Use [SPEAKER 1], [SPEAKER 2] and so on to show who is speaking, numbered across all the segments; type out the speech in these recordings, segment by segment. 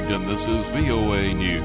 [SPEAKER 1] Washington, this is VOA News.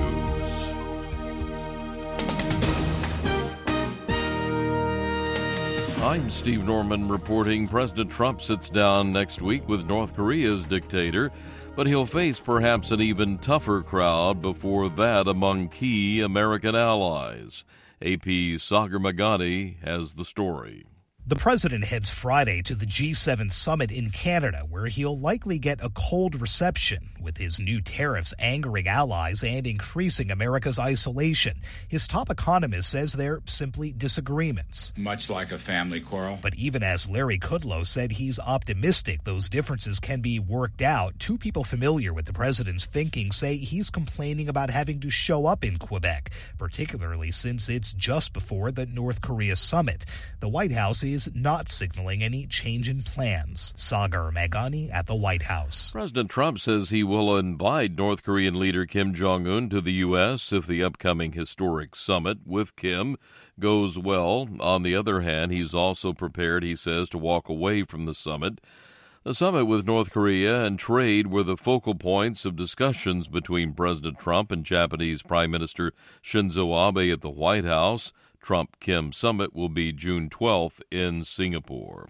[SPEAKER 1] I'm Steve Norman reporting President Trump sits down next week with North Korea's dictator, but he'll face perhaps an even tougher crowd before that among key American allies. AP's Sagar Meghani has the story.
[SPEAKER 2] The president heads Friday to the G7 summit in Canada, where he'll likely get a cold reception, with his new tariffs angering allies and increasing America's isolation. His top economist says they're simply disagreements.
[SPEAKER 3] Much like a family quarrel.
[SPEAKER 2] But even as Larry Kudlow said he's optimistic those differences can be worked out, two people familiar with the president's thinking say he's complaining about having to show up in Quebec, particularly since it's just before the North Korea summit. The White House is not signaling any change in plans. Sagar Meghani at the White House.
[SPEAKER 1] President Trump says he will invite North Korean leader Kim Jong-un to the U.S. if the upcoming historic summit with Kim goes well. On the other hand, he's also prepared, he says, to walk away from the summit. The summit with North Korea and trade were the focal points of discussions between President Trump and Japanese Prime Minister Shinzo Abe at the White House. Trump-Kim summit will be June 12th in Singapore.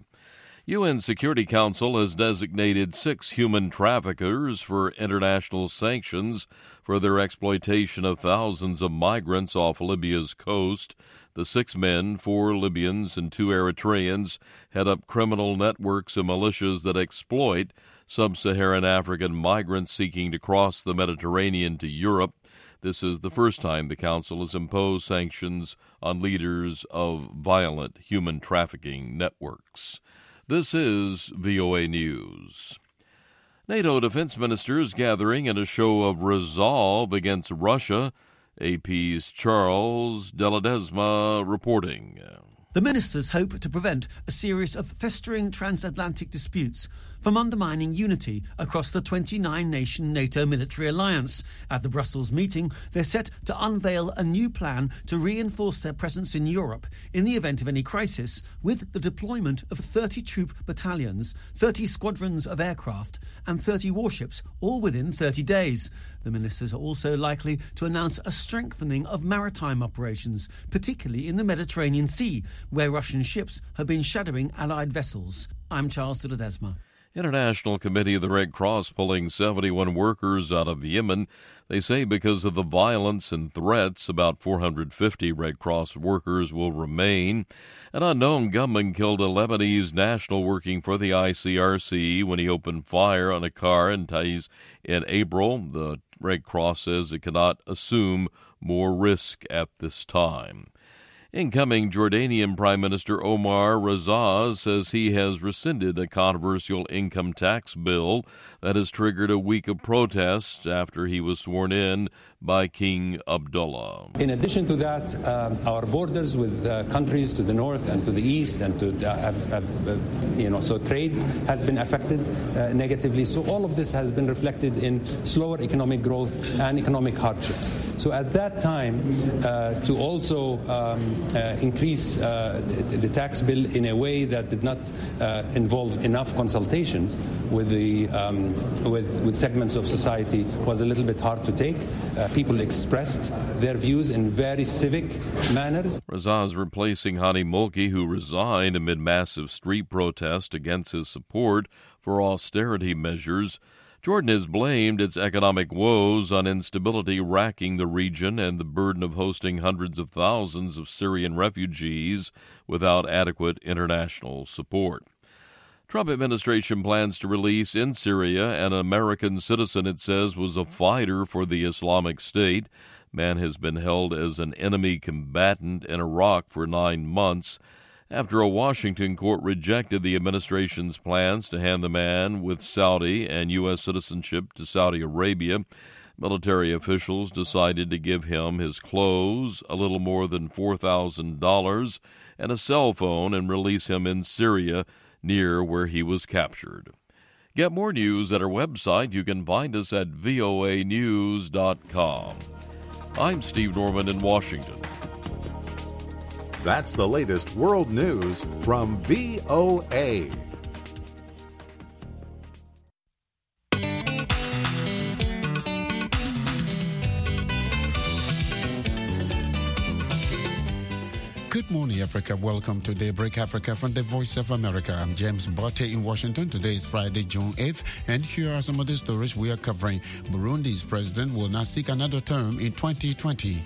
[SPEAKER 1] UN Security Council has designated 6 human traffickers for international sanctions for their exploitation of thousands of migrants off Libya's coast. The 6 men, 4 Libyans and 2 Eritreans, head up criminal networks of militias that exploit sub-Saharan African migrants seeking to cross the Mediterranean to Europe. This is the first time the Council has imposed sanctions on leaders of violent human trafficking networks. This is VOA News. NATO defense ministers gathering in a show of resolve against Russia. AP's Charles de Ledesma reporting.
[SPEAKER 4] The ministers hope to prevent a series of festering transatlantic disputes from undermining unity across the 29-nation NATO military alliance. At the Brussels meeting, they're set to unveil a new plan to reinforce their presence in Europe in the event of any crisis, with the deployment of 30 troop battalions, 30 squadrons of aircraft and 30 warships, all within 30 days. The ministers are also likely to announce a strengthening of maritime operations, particularly in the Mediterranean Sea, where Russian ships have been shadowing Allied vessels. I'm Charles de Ledesma.
[SPEAKER 1] International Committee of the Red Cross pulling 71 workers out of Yemen. They say because of the violence and threats, about 450 Red Cross workers will remain. An unknown gunman killed a Lebanese national working for the ICRC when he opened fire on a car in Taiz in April. The Red Cross says it cannot assume more risk at this time. Incoming Jordanian Prime Minister Omar Razaz says he has rescinded a controversial income tax bill that has triggered a week of protests after he was sworn in by King Abdullah.
[SPEAKER 5] In addition to that, our borders with countries to the north and to the east and to so trade has been affected negatively. So all of this has been reflected in slower economic growth and economic hardships. So at that time, to also increase the tax bill in a way that did not involve enough consultations with the with segments of society was a little bit hard to take. People expressed their views in very civic manners.
[SPEAKER 1] Razaz replacing Hani Mulki, who resigned amid massive street protest against his support for austerity measures. Jordan has blamed its economic woes on instability racking the region and the burden of hosting hundreds of thousands of Syrian refugees without adequate international support. Trump administration plans to release in Syria an American citizen it says was a fighter for the Islamic State. Man has been held as an enemy combatant in Iraq for 9 months. After a Washington court rejected the administration's plans to hand the man with Saudi and U.S. citizenship to Saudi Arabia, military officials decided to give him his clothes, a little more than $4,000, and a cell phone and release him in Syria, near where he was captured. Get more news at our website. You can find us at voanews.com. I'm Steve Norman in Washington.
[SPEAKER 6] That's the latest world news from VOA.
[SPEAKER 7] Good morning, Africa. Welcome to Daybreak Africa from the Voice of America. I'm James Botte in Washington. Today is Friday, June 8th, and here are some of the stories we are covering. Burundi's president will not seek another term in 2020.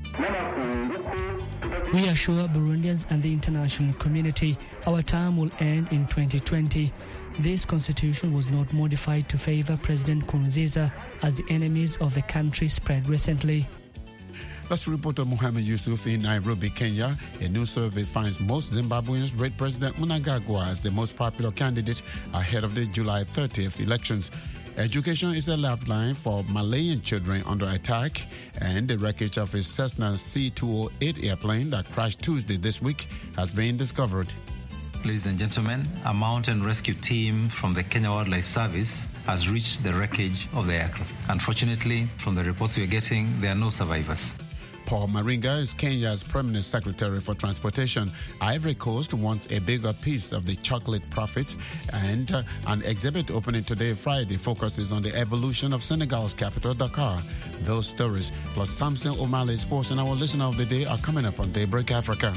[SPEAKER 8] We assure Burundians and the international community our term will end in 2020. This constitution was not modified to favor President Nkurunziza as the enemies of the country spread recently.
[SPEAKER 7] That's reporter Mohamed Yusuf in Nairobi, Kenya. A new survey finds most Zimbabweans rate President Mnangagwa as the most popular candidate ahead of the July 30th elections. Education is a lifeline for Malayan children under attack, and the wreckage of a Cessna C-208 airplane that crashed Tuesday this week has been discovered.
[SPEAKER 9] Ladies and gentlemen, a mountain rescue team from the Kenya Wildlife Service has reached the wreckage of the aircraft. Unfortunately, from the reports we are getting, there are no survivors.
[SPEAKER 7] Paul Maringa is Kenya's Permanent Secretary for Transportation. Ivory Coast wants a bigger piece of the chocolate profit, and an exhibit opening today, Friday, focuses on the evolution of Senegal's capital, Dakar. Those stories, plus Samson O'Malley's Sports and our Listener of the Day are coming up on Daybreak Africa.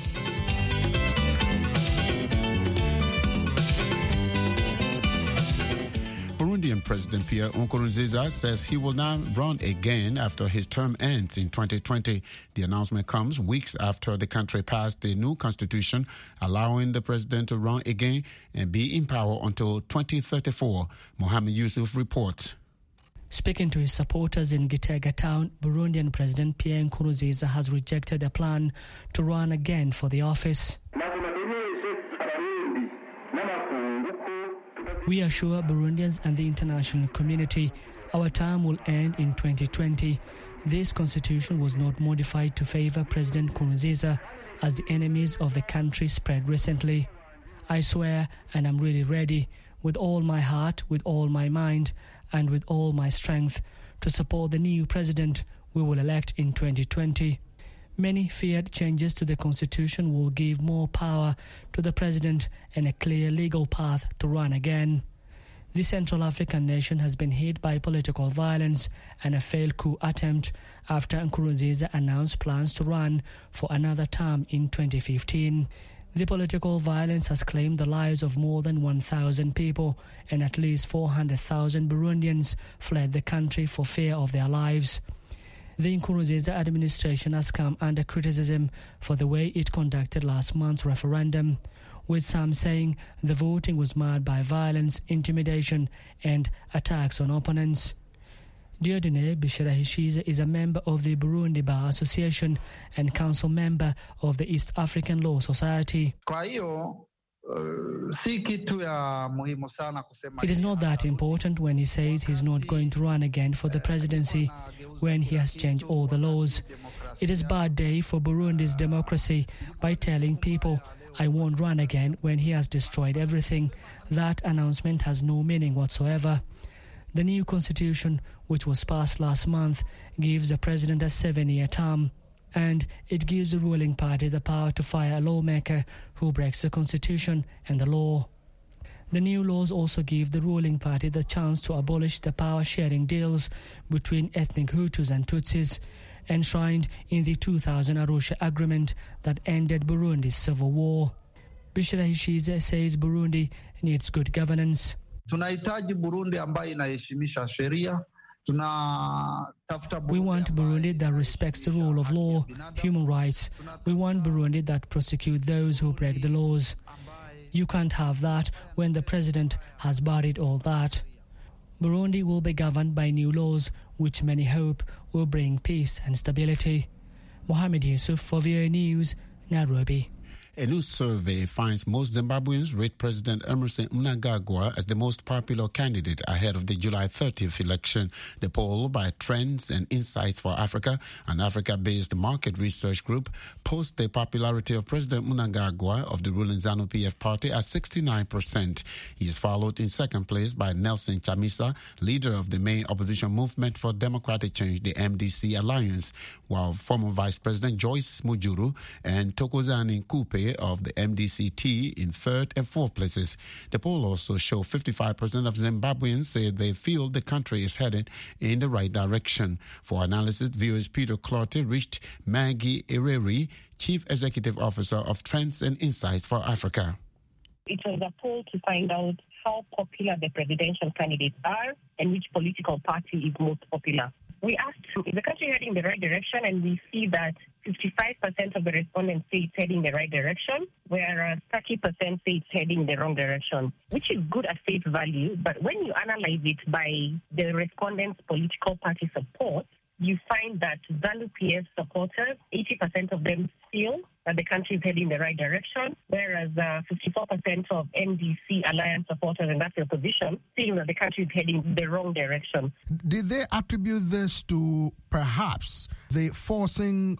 [SPEAKER 7] Burundian President Pierre Nkurunziza says he will now run again after his term ends in 2020. The announcement comes weeks after the country passed a new constitution allowing the president to run again and be in power until 2034. Mohamed Yusuf reports.
[SPEAKER 8] Speaking to his supporters in Gitega town, Burundian President Pierre Nkurunziza has rejected a plan to run again for the office. We assure Burundians and the international community our term will end in 2020. This constitution was not modified to favor President Nkurunziza as the enemies of the country spread recently. I swear, and I'm really ready, with all my heart, with all my mind, and with all my strength, to support the new president we will elect in 2020. Many feared changes to the constitution will give more power to the president and a clear legal path to run again. The Central African nation has been hit by political violence and a failed coup attempt after Nkurunziza announced plans to run for another term in 2015. The political violence has claimed the lives of more than 1,000 people, and at least 400,000 Burundians fled the country for fear of their lives. The Nkurunziza administration has come under criticism for the way it conducted last month's referendum, with some saying the voting was marred by violence, intimidation, and attacks on opponents. Dieudonné Bishirahishize is a member of the Burundi Bar Association and council member of the East African Law Society. It is not that important when he says he's not going to run again for the presidency when he has changed all the laws. It is a bad day for Burundi's democracy by telling people, I won't run again when he has destroyed everything. That announcement has no meaning whatsoever. The new constitution, which was passed last month, gives the president a 7-year term, and it gives the ruling party the power to fire a lawmaker who breaks the constitution and the law. The new laws also give the ruling party the chance to abolish the power-sharing deals between ethnic Hutus and Tutsis, enshrined in the 2000 Arusha Agreement that ended Burundi's civil war. Bishirahishize says Burundi needs good governance.
[SPEAKER 10] Tunahitaji Burundi ambayo inaheshimisha sheria.
[SPEAKER 8] We want Burundi that respects the rule of law, human rights. We want Burundi that prosecutes those who break the laws. You can't have that when the president has buried all that. Burundi will be governed by new laws, which many hope will bring peace and stability. Mohamed Yusuf for VOA News, Nairobi.
[SPEAKER 7] A new survey finds most Zimbabweans rate President Emmerson Mnangagwa as the most popular candidate ahead of the July 30th election. The poll by Trends and Insights for Africa, an Africa-based market research group, posts the popularity of President Mnangagwa of the ruling ZANU-PF party at 69%. He is followed in second place by Nelson Chamisa, leader of the main opposition movement for democratic change, the MDC Alliance, while former Vice President Joyce Mujuru and Thokozani Kupe Zimbabwe of the MDCT in third and fourth places. The poll also showed 55% of Zimbabweans say they feel the country is headed in the right direction. For analysis, viewers Peter Clottey reached Maggie Ireri, Chief Executive Officer of Trends and Insights for Africa.
[SPEAKER 11] It was a poll to find out how popular the presidential candidates are and which political party is most popular. We asked, is the country heading in the right direction? And we see that 55% of the respondents say it's heading in the right direction, whereas 30% say it's heading in the wrong direction, which is good at face value. But when you analyze it by the respondents' political party support, you find that ZANU-PF supporters, 80% of them feel that the country is heading in the right direction, whereas 54% of MDC alliance supporters, and that's the opposition, feel that the country is heading in the wrong direction.
[SPEAKER 12] Did they attribute this to perhaps the forcing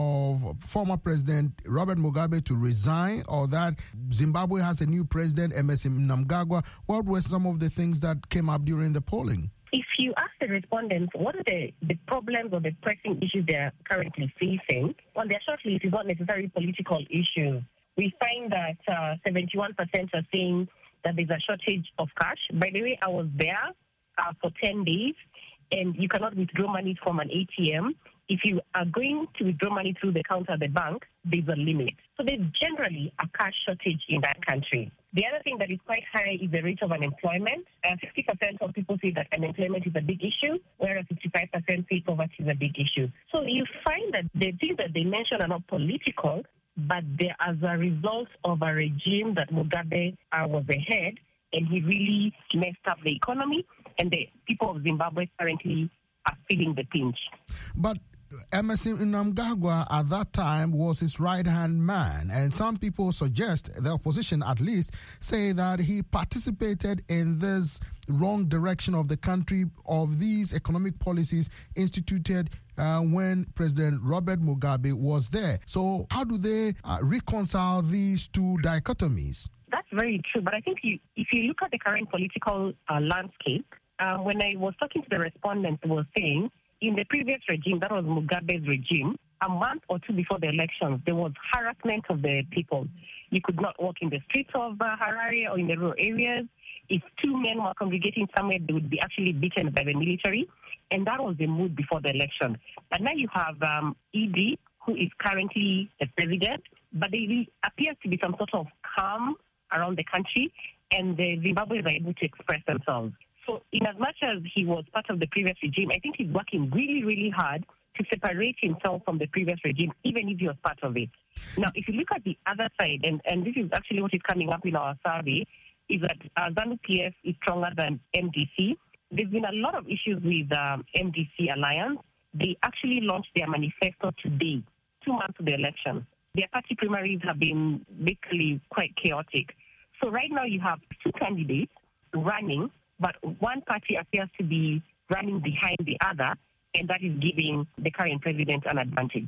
[SPEAKER 12] of former President Robert Mugabe to resign, or that Zimbabwe has a new president, Emmerson Mnangagwa? What were some of the things that came up during the polling?
[SPEAKER 11] If you ask the respondents what are the problems or the pressing issues they are currently facing, on their shortlist is not necessarily political issues. We find that 71% are saying that there's a shortage of cash. By the way, I was there for 10 days, and you cannot withdraw money from an ATM. If you are going to withdraw money through the counter at the bank, there's a limit. So there's generally a cash shortage in that country. The other thing that is quite high is the rate of unemployment. 60% of people say that unemployment is a big issue, whereas 55% say poverty is a big issue. So you find that the things that they mention are not political, but they're as a result of a regime that Mugabe was the head, and he really messed up the economy, and the people of Zimbabwe currently are feeling the pinch.
[SPEAKER 12] But Emmerson Mnangagwa at that time was his right-hand man, and some people suggest, the opposition at least, say that he participated in this wrong direction of the country, of these economic policies instituted when President Robert Mugabe was there. So how do they reconcile these two dichotomies?
[SPEAKER 11] That's very true, but I think if you look at the current political landscape, when I was talking to the respondents, they were saying, in the previous regime, that was Mugabe's regime, a month or two before the elections, there was harassment of the people. You could not walk in the streets of Harare or in the rural areas. If two men were congregating somewhere, they would be actually beaten by the military. And that was the mood before the election. But now you have ED, who is currently the president, but there appears to be some sort of calm around the country, and the Zimbabweans are able to express themselves. So in as much as he was part of the previous regime, I think he's working really, really hard to separate himself from the previous regime, even if he was part of it. Now, if you look at the other side, and this is actually what is coming up in our survey, is that ZANU-PF is stronger than MDC. There's been a lot of issues with MDC Alliance. They actually launched their manifesto today, 2 months to the election. Their party primaries have been basically quite chaotic. So right now you have two candidates running, but one party appears to be running behind the other, and that is giving the current president an advantage.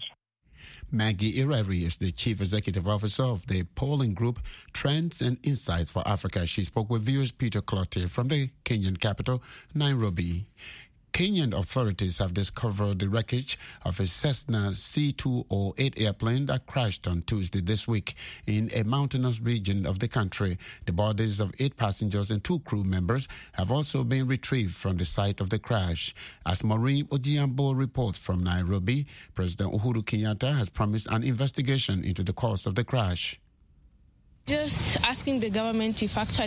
[SPEAKER 7] Maggie Ireri is the Chief Executive Officer of the polling group Trends and Insights for Africa. She spoke with viewers Peter Clottey from the Kenyan capital, Nairobi. Kenyan authorities have discovered the wreckage of a Cessna C208 airplane that crashed on Tuesday this week in a mountainous region of the country. The bodies of 8 passengers and 2 crew members have also been retrieved from the site of the crash. As Maureen Ojiambo reports from Nairobi, President Uhuru Kenyatta has promised an investigation into the cause of the crash.
[SPEAKER 13] Just asking the government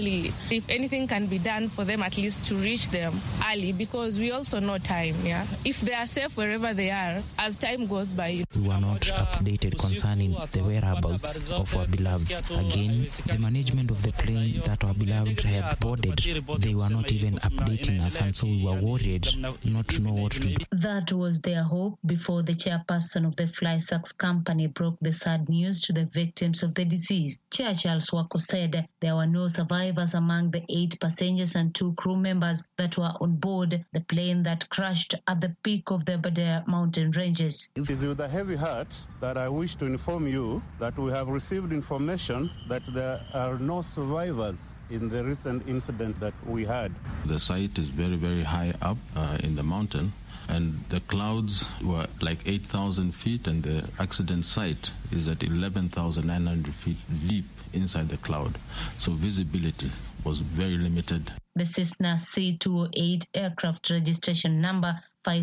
[SPEAKER 13] if anything can be done for them, at least to reach them early, because we also know time, yeah? If they are safe wherever they are, as time goes by.
[SPEAKER 14] We were not updated concerning the whereabouts of our beloveds. Again, the management of the plane that our beloved had boarded, they were not even updating us, and so we were worried not to know what to do.
[SPEAKER 15] That was their hope before the chairperson of the FlySax company broke the sad news to the victims of the disease. Charles Wako said there were no survivors among the 8 passengers and 2 crew members that were on board the plane that crashed at the peak of the Aberdare mountain ranges.
[SPEAKER 16] It is with a heavy heart that I wish to inform you that we have received information that there are no survivors in the recent incident that we had.
[SPEAKER 17] The site is very, very high up in the mountain, and the clouds were like 8,000 feet, and the accident site is at 11,900 feet deep inside the cloud. So visibility was very limited.
[SPEAKER 15] The Cessna C208 aircraft registration number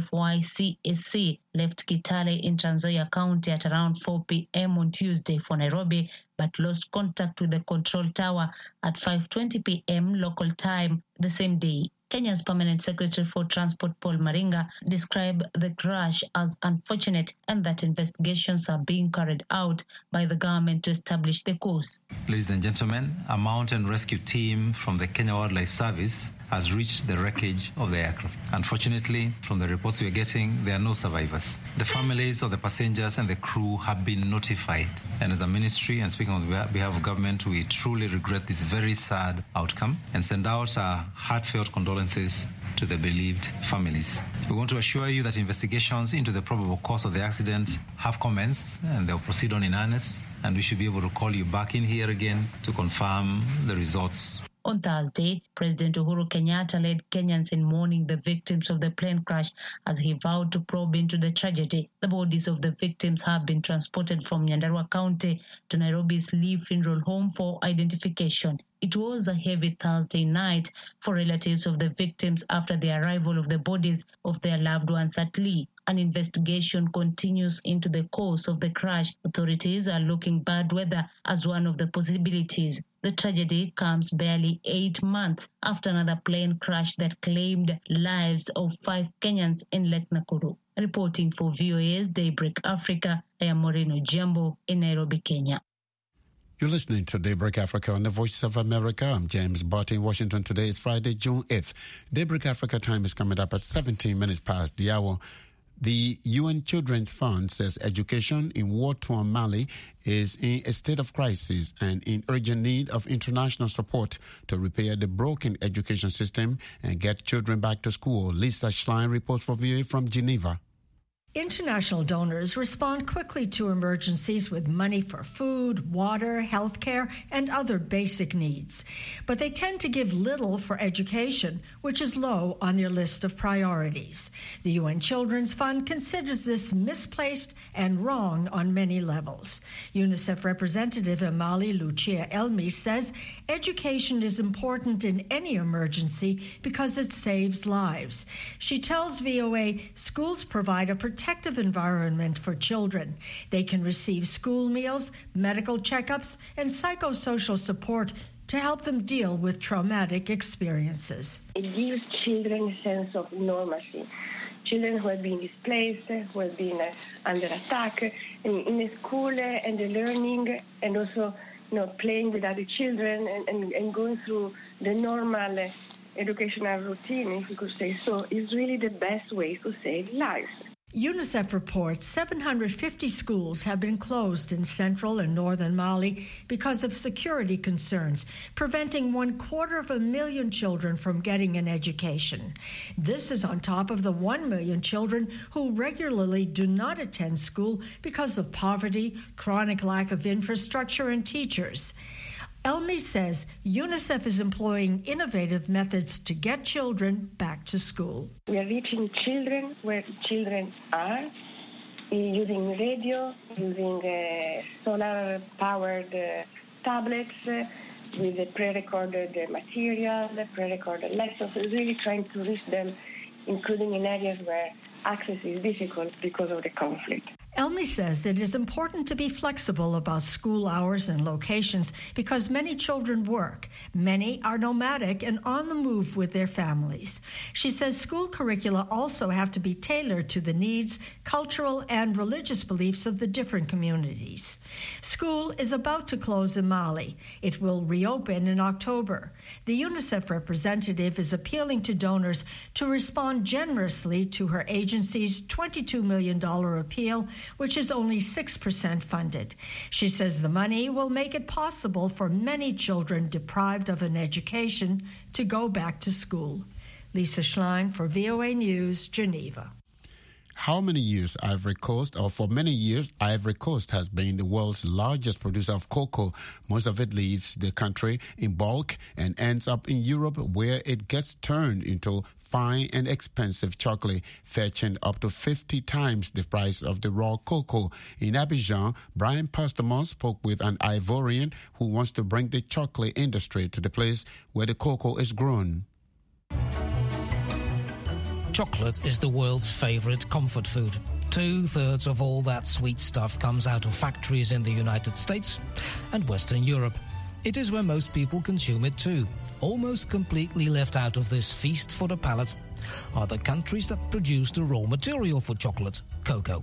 [SPEAKER 15] 5YCSC left Kitale in Trans Nzoia County at around 4 p.m. on Tuesday for Nairobi, but lost contact with the control tower at 5:20 p.m. local time the same day. Kenya's Permanent Secretary for Transport, Paul Maringa, described the crash as unfortunate and that investigations are being carried out by the government to establish the cause.
[SPEAKER 9] Ladies and gentlemen, a mountain rescue team from the Kenya Wildlife Service has reached the wreckage of the aircraft. Unfortunately, from the reports we are getting, there are no survivors. The families of the passengers and the crew have been notified. And as a ministry, and speaking on behalf of government, we truly regret this very sad outcome and send out our heartfelt condolences to the bereaved families. We want to assure you that investigations into the probable cause of the accident have commenced and they'll proceed on in earnest, and we should be able to call you back in here again to confirm the results.
[SPEAKER 15] On Thursday, President Uhuru Kenyatta led Kenyans in mourning the victims of the plane crash as he vowed to probe into the tragedy. The bodies of the victims have been transported from Nyandarua County to Nairobi's Lee Funeral Home for identification. It was a heavy Thursday night for relatives of the victims after the arrival of the bodies of their loved ones at Lee. An investigation continues into the cause of the crash. Authorities are looking bad weather as one of the possibilities. The tragedy comes barely 8 months after another plane crash that claimed lives of 5 Kenyans in Lake Nakuru. Reporting for VOA's Daybreak Africa, I am Moreno Jambo in Nairobi, Kenya.
[SPEAKER 7] You're listening to Daybreak Africa on the Voice of America. I'm James Barty in Washington. Today is Friday, June 8th. Daybreak Africa time is coming up at 17 minutes past the hour. The UN Children's Fund says education in war-torn Mali is in a state of crisis and in urgent need of international support to repair the broken education system and get children back to school. Lisa Schlein reports for VOA from Geneva.
[SPEAKER 18] International donors respond quickly to emergencies with money for food, water, healthcare, and other basic needs. But they tend to give little for education, which is low on their list of priorities. The UN Children's Fund considers this misplaced and wrong on many levels. UNICEF representative in Mali, Lucia Elmi, says education is important in any emergency because it saves lives. She tells VOA schools provide a protective environment for children. They can receive school meals, medical checkups, and psychosocial support to help them deal with traumatic experiences.
[SPEAKER 19] It gives children a sense of normalcy. Children who have been displaced, who have been under attack, in a school and the learning and also playing with other children and going through the normal educational routine, if we could say so, is really the best way to save lives.
[SPEAKER 18] UNICEF reports 750 schools have been closed in central and northern Mali because of security concerns, preventing 250,000 children from getting an education. This is on top of the 1 million children who regularly do not attend school because of poverty, chronic lack of infrastructure, and teachers. Elmi says UNICEF is employing innovative methods to get children back to school.
[SPEAKER 19] We are reaching children where children are, using radio, using solar-powered tablets with the pre-recorded material, pre-recorded lessons, really trying to reach them, including in areas where access is difficult because of the conflict.
[SPEAKER 18] Elmi says it is important to be flexible about school hours and locations because many children work. Many are nomadic and on the move with their families. She says school curricula also have to be tailored to the needs, cultural and religious beliefs of the different communities. School is about to close in Mali. It will reopen in October. The UNICEF representative is appealing to donors to respond generously to her agency's $22 million appeal, which is only 6% funded. She says the money will make it possible for many children deprived of an education to go back to school. Lisa Schlein for VOA News, Geneva.
[SPEAKER 7] For many years, Ivory Coast has been the world's largest producer of cocoa. Most of it leaves the country in bulk and ends up in Europe, where it gets turned into fine and expensive chocolate, fetching up to 50 times the price of the raw cocoa. In Abidjan, Brian Pastomont spoke with an Ivorian who wants to bring the chocolate industry to the place where the cocoa is grown.
[SPEAKER 20] Chocolate is the world's favorite comfort food. 2/3 of all that sweet stuff comes out of factories in the United States and Western Europe. It is where most people consume it too. Almost completely left out of this feast for the palate are the countries that produce the raw material for chocolate, cocoa.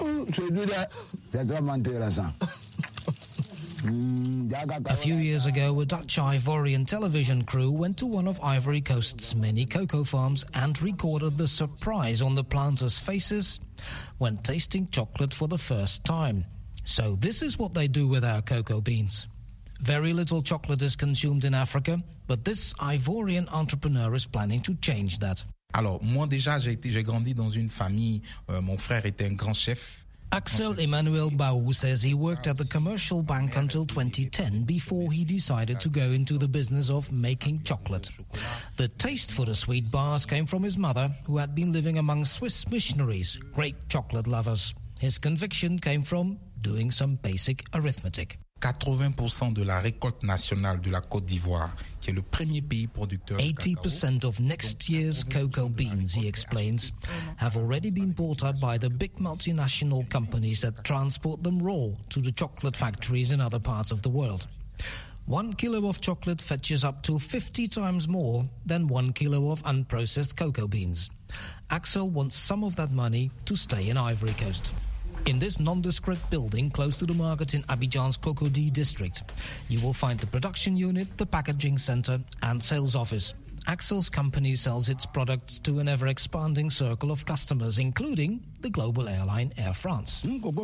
[SPEAKER 20] A few years ago, a Dutch Ivorian television crew went to one of Ivory Coast's many cocoa farms and recorded the surprise on the planters' faces when tasting chocolate for the first time. So this is what they do with our cocoa beans. Very little chocolate is consumed in Africa, but this Ivorian entrepreneur is planning to change that.
[SPEAKER 21] Alors, moi déjà, j'ai grandi dans une famille, mon frère était un grand chef.
[SPEAKER 20] Axel Emmanuel Baou says he worked at the commercial bank until 2010 before he decided to go into the business of making chocolate. The taste for the sweet bars came from his mother, who had been living among Swiss missionaries, great chocolate lovers. His conviction came from doing some basic arithmetic.
[SPEAKER 21] 80% de la récolte nationale de la Côte d'Ivoire, qui est le premier pays producteur.
[SPEAKER 20] 80% of next year's cocoa beans, he explains, have already been bought up by the big multinational companies that transport them raw to the chocolate factories in other parts of the world. 1 kilo of chocolate fetches up to 50 times more than 1 kilo of unprocessed cocoa beans. Axel wants some of that money to stay in Ivory Coast. In this nondescript building close to the market in Abidjan's Cocody district, you will find the production unit, the packaging center, and sales office. Axel's company sells its products to an ever-expanding circle of customers, including the global airline Air France.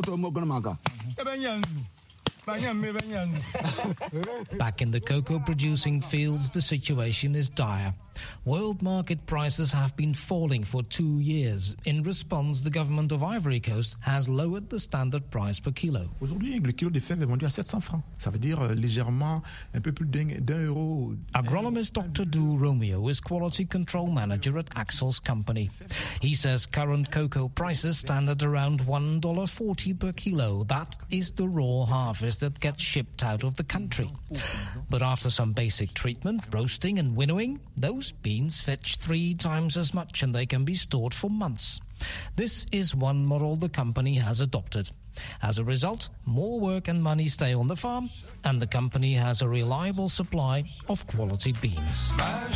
[SPEAKER 20] Back in the cocoa-producing fields, the situation is dire. World market prices have been falling for 2 years. In response, the government of Ivory Coast has lowered the standard price per kilo.
[SPEAKER 21] Aujourd'hui, le kilo de fèves est vendu à 700 francs. Ça veut dire légèrement un peu plus d'1 euro.
[SPEAKER 20] Agronomist Dr. Du Romeo is quality control manager at Axel's company. He says current cocoa prices stand at around $1.40 per kilo. That is the raw harvest that gets shipped out of the country. But after some basic treatment, roasting and winnowing, those beans fetch 3 times as much and they can be stored for months. This is one model the company has adopted. As a result, more work and money stay on the farm, and the company has a reliable supply of quality beans.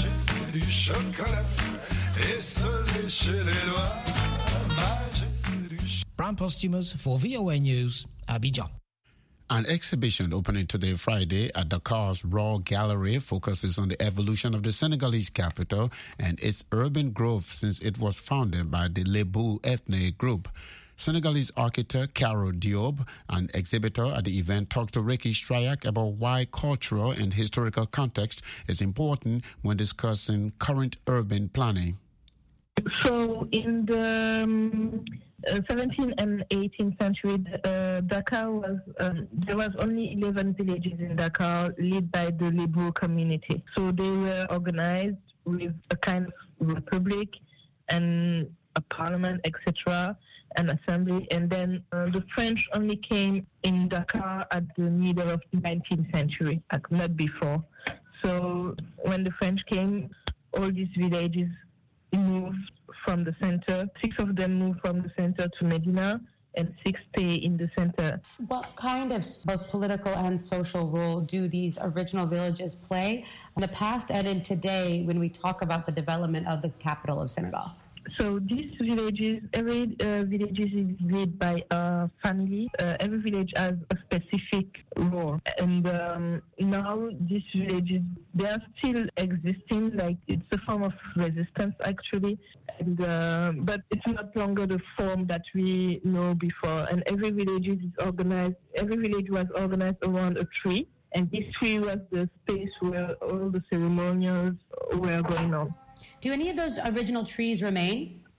[SPEAKER 20] Brian Posthumous for VOA News, Abidjan.
[SPEAKER 7] An exhibition opening today, Friday, at Dakar's Raw Gallery focuses on the evolution of the Senegalese capital and its urban growth since it was founded by the Lebu ethnic group. Senegalese architect Carol Diop, an exhibitor at the event, talked to Ricky Strayak about why cultural and historical context is important when discussing current urban planning.
[SPEAKER 22] So in the 17th and 18th century, Dakar was, there was only 11 villages in Dakar led by the Lebu community. So they were organized with a kind of republic and a parliament, etc., an assembly. And then the French only came in Dakar at the middle of the 19th century, not before. So when the French came, all these villages moved from the center. 6 of them moved from the center to Medina, and 6 stay in the center.
[SPEAKER 23] What kind of both political and social role do these original villages play in the past and in today when we talk about the development of the capital of Senegal?
[SPEAKER 22] So these villages, every village is led by a family. Every village has a specific role. And now these villages, they are still existing, like it's a form of resistance actually. And, but it's not longer the form that we know before. And every village is organized, every village was organized around a tree. And this tree was the space where all the ceremonials were going on.
[SPEAKER 23] Do any of those original trees remain?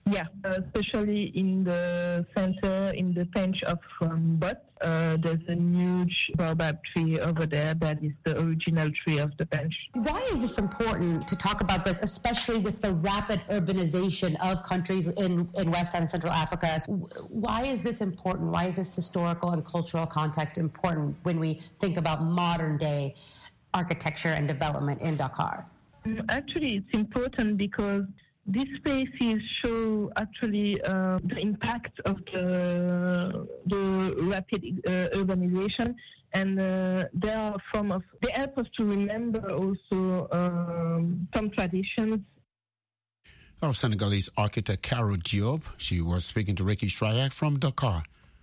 [SPEAKER 22] Yeah, especially in the center, in the pinch of Bot. There's a huge baobab tree over there that is the original tree of the bench.
[SPEAKER 23] Why is this important to talk about this, especially with the rapid urbanization of countries in West and Central Africa? Why is this important? Why is this historical and cultural context important when we think about modern day architecture and development in Dakar?
[SPEAKER 22] Actually, it's important because these spaces show actually the impact of the rapid urbanization, and they are a form of. They help us to remember also some traditions.
[SPEAKER 7] Our Senegalese architect Carol Diop. She was speaking to Ricky Strayak from Dakar.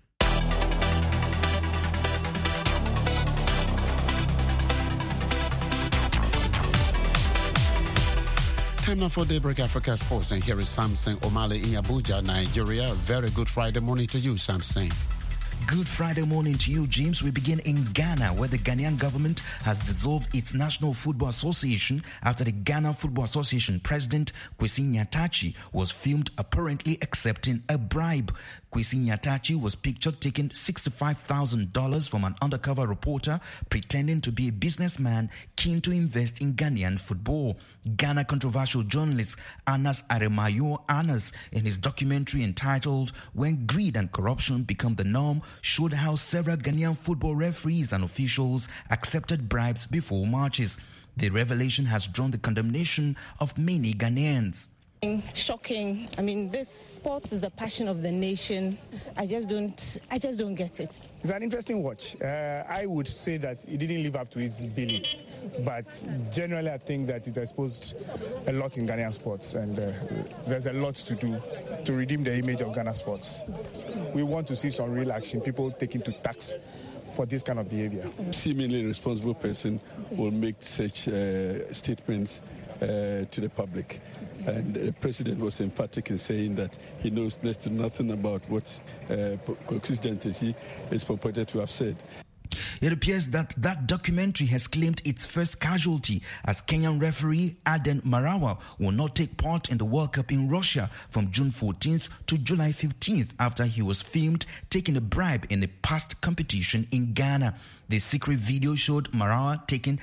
[SPEAKER 7] Time now for Daybreak Africa Sports, and here is Samson Omale in Abuja, Nigeria. Very good Friday morning to you, Samson.
[SPEAKER 2] Good Friday morning to you, James. We begin in Ghana, where the Ghanaian government has dissolved its National Football Association after the Ghana Football Association president, Kwesi Nyatachi, was filmed apparently accepting a bribe. Kwesi Nyatachi was pictured taking $65,000 from an undercover reporter pretending to be a businessman keen to invest in Ghanaian football. Ghana controversial journalist Anas Aremayo Anas, in his documentary entitled When Greed and Corruption Become the Norm, showed how several Ghanaian football referees and officials accepted bribes before matches. The revelation has drawn the condemnation of many Ghanaians.
[SPEAKER 3] Shocking. I mean, this sport is the passion of the nation. I just don't get it.
[SPEAKER 4] It's an interesting watch. I would say that it didn't live up to its billing, but generally I think that it exposed a lot in Ghanaian sports, and there's a lot to do to redeem the image of Ghana sports. We want to see some real action, people taken to tax for this kind of behavior.
[SPEAKER 24] Seemingly responsible person will make such statements to the public. And the president was emphatic in saying that he knows next to nothing about what President Tesi is purported to have said.
[SPEAKER 2] It appears that documentary has claimed its first casualty, as Kenyan referee Aden Marawa will not take part in the World Cup in Russia from June 14th to July 15th after he was filmed taking a bribe in a past competition in Ghana. The secret video showed Marawa taking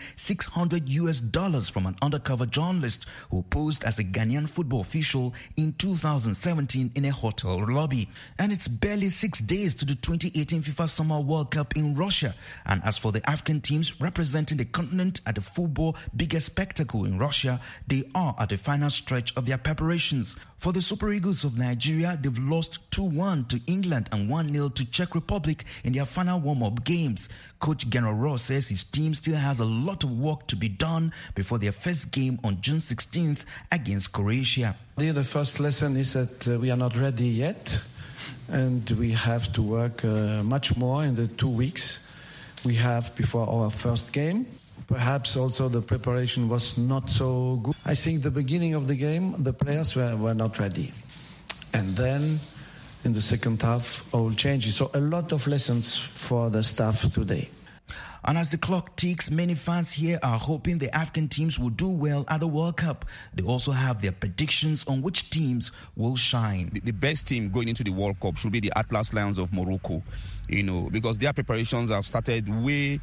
[SPEAKER 2] $600 from an undercover journalist who posed as a Ghanaian football official in 2017 in a hotel lobby. And it's barely 6 days to the 2018 FIFA Summer World Cup in Russia. And as for the African teams representing the continent at the football biggest spectacle in Russia, they are at the final stretch of their preparations. For the Super Eagles of Nigeria, they've lost 2-1 to England and 1-0 to Czech Republic in their final warm-up games. Coach General Ross says his team still has a lot of work to be done before their first game on June 16th against Croatia.
[SPEAKER 25] The first lesson is that we are not ready yet, and we have to work much more in the 2 weeks we have before our first game. Perhaps also the preparation was not so good. I think the beginning of the game, the players were not ready. And then in the second half, all changes. So a lot of lessons for the staff today.
[SPEAKER 2] And as the clock ticks, many fans here are hoping the African teams will do well at the World Cup. They also have their predictions on which teams will shine.
[SPEAKER 26] The best team going into the World Cup should be the Atlas Lions of Morocco, because their preparations have started way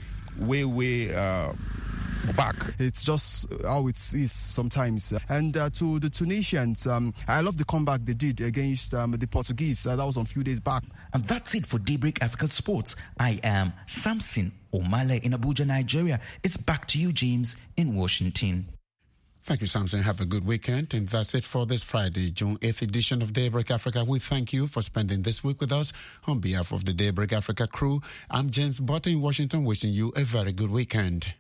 [SPEAKER 26] back.
[SPEAKER 27] It's just how it is sometimes. And to the Tunisians, I love the comeback they did against the Portuguese. That was on a few days back.
[SPEAKER 2] And that's it for Daybreak Africa Sports. I am Samson Omale in Abuja, Nigeria. It's back to you, James, in Washington.
[SPEAKER 7] Thank you, Samson. Have a good weekend. And that's it for this Friday, June 8th edition of Daybreak Africa. We thank you for spending this week with us. On behalf of the Daybreak Africa crew, I'm James Butter in Washington, wishing you a very good weekend.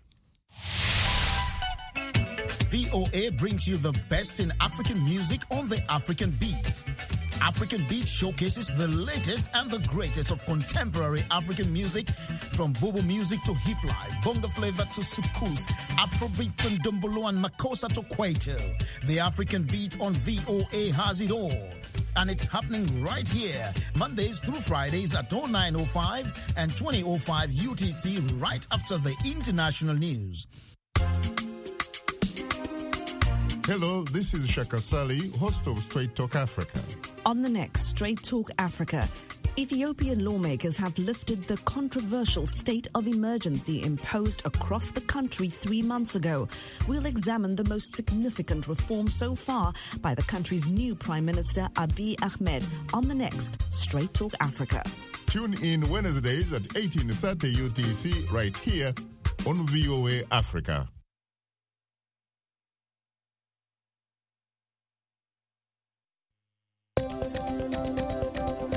[SPEAKER 28] VOA brings you the best in African music on the African Beat. African Beat showcases the latest and the greatest of contemporary African music, from Bobo music to hip life, bongo flavor to soukous, Afrobeat and Dumbolo and Makossa to Kwaito. The African Beat on VOA has it all. And it's happening right here, Mondays through Fridays at 09:05 and 20:05 UTC, right after the international news.
[SPEAKER 1] Hello, this is Shaka Sali, host of Straight Talk Africa.
[SPEAKER 5] On the next Straight Talk Africa, Ethiopian lawmakers have lifted the controversial state of emergency imposed across the country 3 months ago. We'll examine the most significant reform so far by the country's new Prime Minister, Abiy Ahmed, on the next Straight Talk Africa.
[SPEAKER 1] Tune in Wednesdays at 18:30 UTC right here on VOA Africa.